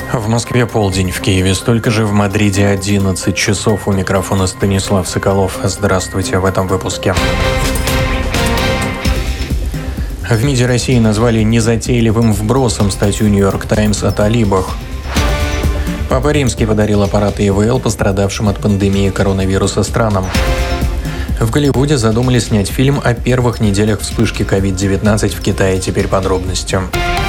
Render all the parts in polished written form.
В Москве полдень, в Киеве столько же, в Мадриде 11 часов. У микрофона Станислав Соколов. Здравствуйте в этом выпуске. В МИДе России назвали незатейливым вбросом статью «Нью-Йорк Таймс» о талибах. Папа Римский подарил аппараты ИВЛ пострадавшим от пандемии коронавируса странам. В Голливуде задумали снять фильм о первых неделях вспышки COVID-19 в Китае. Теперь подробности.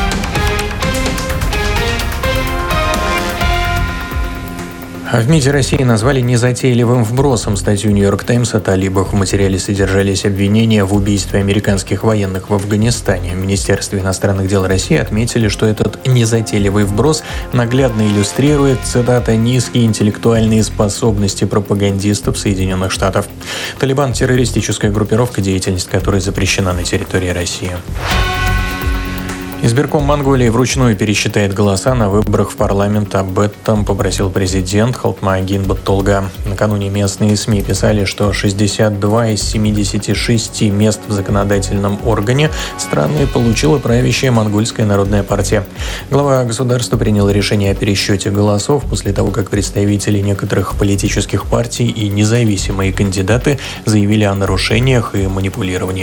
В МИДе России назвали незатейливым вбросом статью «Нью-Йорк Таймс» о талибах. В материале содержались обвинения в убийстве американских военных в Афганистане. В Министерстве иностранных дел России отметили, что этот незатейливый вброс наглядно иллюстрирует, цитата, «низкие интеллектуальные способности пропагандистов Соединенных Штатов». Талибан – террористическая группировка, деятельность которой запрещена на территории России. Избирком Монголии вручную пересчитает голоса на выборах в парламент. Об этом попросил президент Халтмаагийн Баттулга. Накануне местные СМИ писали, что 62 из 76 мест в законодательном органе страны получила правящая Монгольская народная партия. Глава государства принял решение о пересчете голосов после того, как представители некоторых политических партий и независимые кандидаты заявили о нарушениях и манипулировании.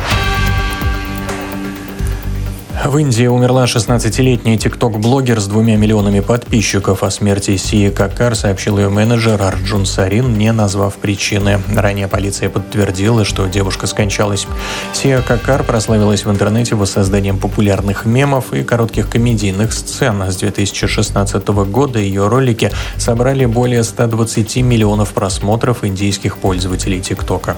В Индии умерла 16-летняя тикток-блогер с 2 миллионами подписчиков. О смерти Сии Каккар сообщил ее менеджер Арджун Сарин, не назвав причины. Ранее полиция подтвердила, что девушка скончалась. Сия Каккар прославилась в интернете воссозданием популярных мемов и коротких комедийных сцен. С 2016 года ее ролики собрали более 120 миллионов просмотров индийских пользователей ТикТока.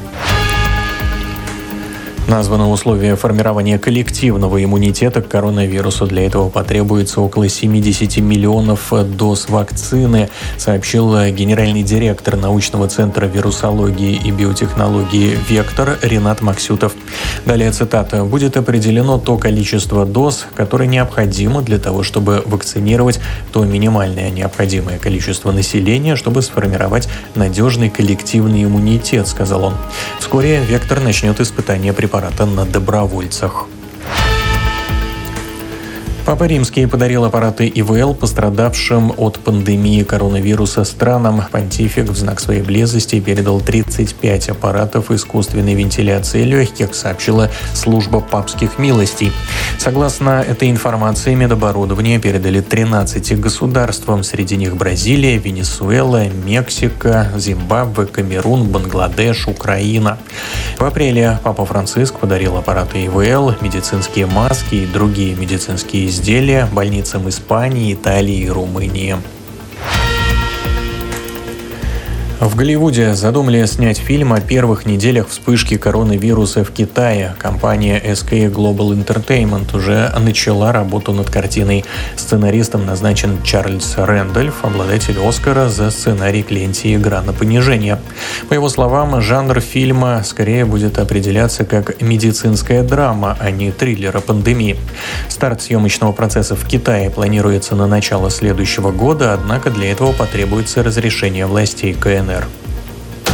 Названы условия формирования коллективного иммунитета к коронавирусу. Для этого потребуется около 70 миллионов доз вакцины, сообщил генеральный директор научного центра вирусологии и биотехнологии «Вектор» Ринат Максютов. Далее цитата. «Будет определено то количество доз, которое необходимо для того, чтобы вакцинировать то минимальное необходимое количество населения, чтобы сформировать надежный коллективный иммунитет», сказал он. Вскоре «Вектор» начнет испытания препарата на добровольцах. Папа Римский подарил аппараты ИВЛ пострадавшим от пандемии коронавируса странам. Понтифик в знак своей близости передал 35 аппаратов искусственной вентиляции легких, сообщила служба папских милостей. Согласно этой информации, медоборудование передали 13 государствам, среди них Бразилия, Венесуэла, Мексика, Зимбабве, Камерун, Бангладеш, Украина. В апреле Папа Франциск подарил аппараты ИВЛ, медицинские маски и другие медицинские изделия больницам Испании, Италии и Румынии. В Голливуде задумали снять фильм о первых неделях вспышки коронавируса в Китае. Компания SK Global Entertainment уже начала работу над картиной. Сценаристом назначен Чарльз Рэндольф, обладатель Оскара за сценарий к ленте «Игра на понижение». По его словам, жанр фильма скорее будет определяться как медицинская драма, а не триллер о пандемии. Старт съемочного процесса в Китае планируется на начало следующего года, однако для этого потребуется разрешение властей КНР.